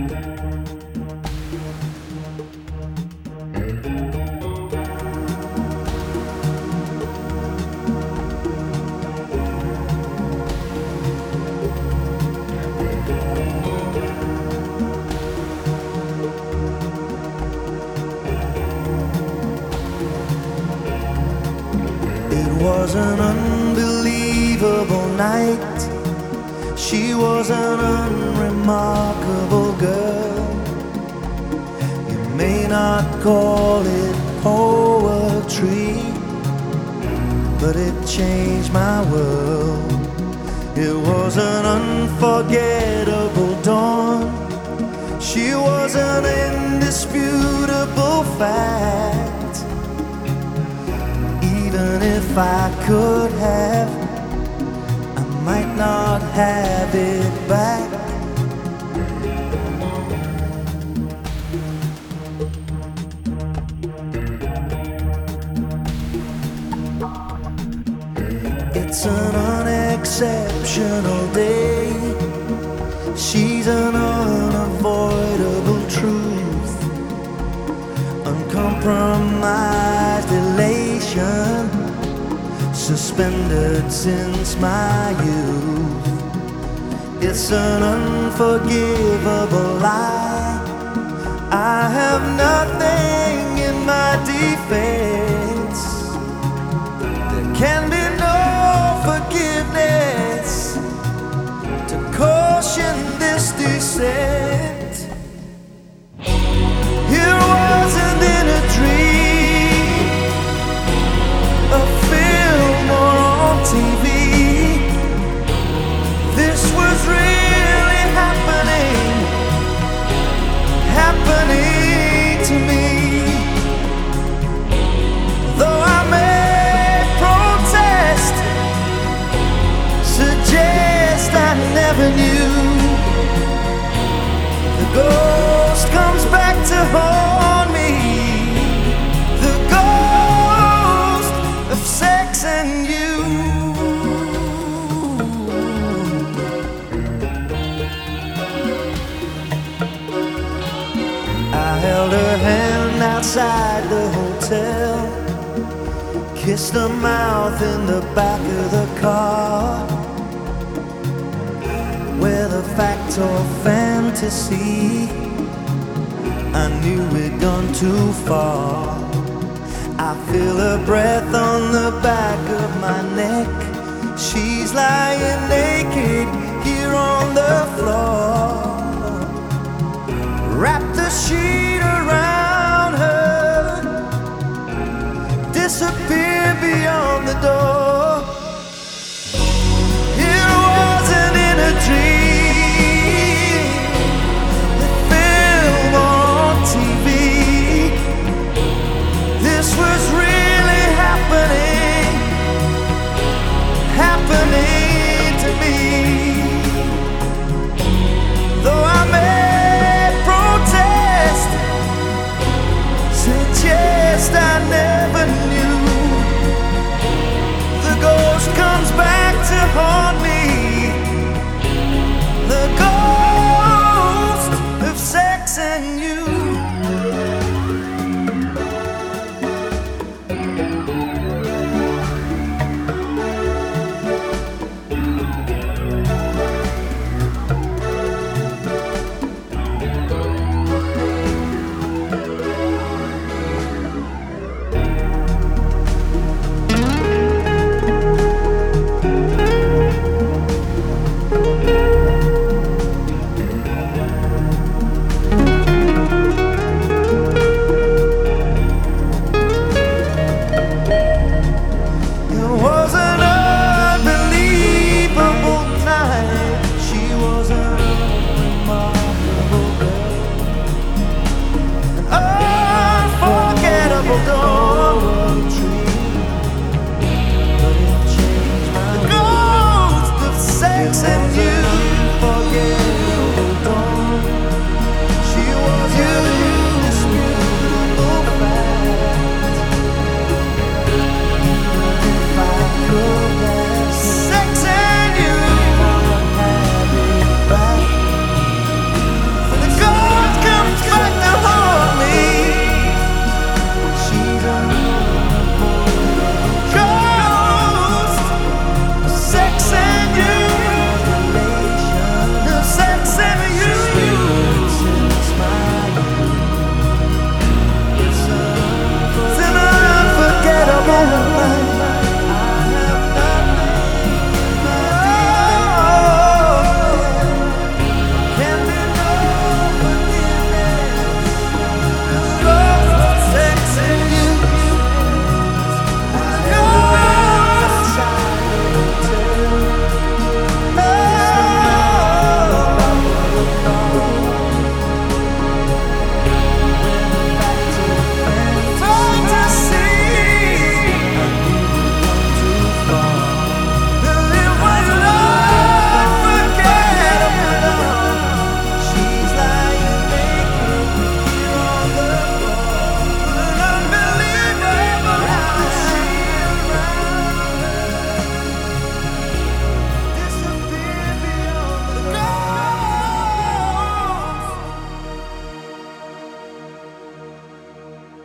It was an unbelievable night. She was an unremarkable girl. You may not call it poetry, but it changed my world. It was an unforgettable dawn. She was an indisputable fact. Even if I could have, I might not have it back. It's an unexceptional day. She's an unavoidable truth, uncompromised elation, suspended since my youth. It's an unforgivable lie. I have nothing in my defense. There can be no forgiveness to caution this descent. It wasn't in a dream, a film or on TV. This was really happening to me. Though I may protest, suggest I never knew, the ghost comes back to haunt me. The ghost of sex and you. I held her hand outside the hotel, kissed her mouth in the back of the car. Whether fact or fantasy, I knew we'd gone too far. I feel her breath on the back of my neck. She's lying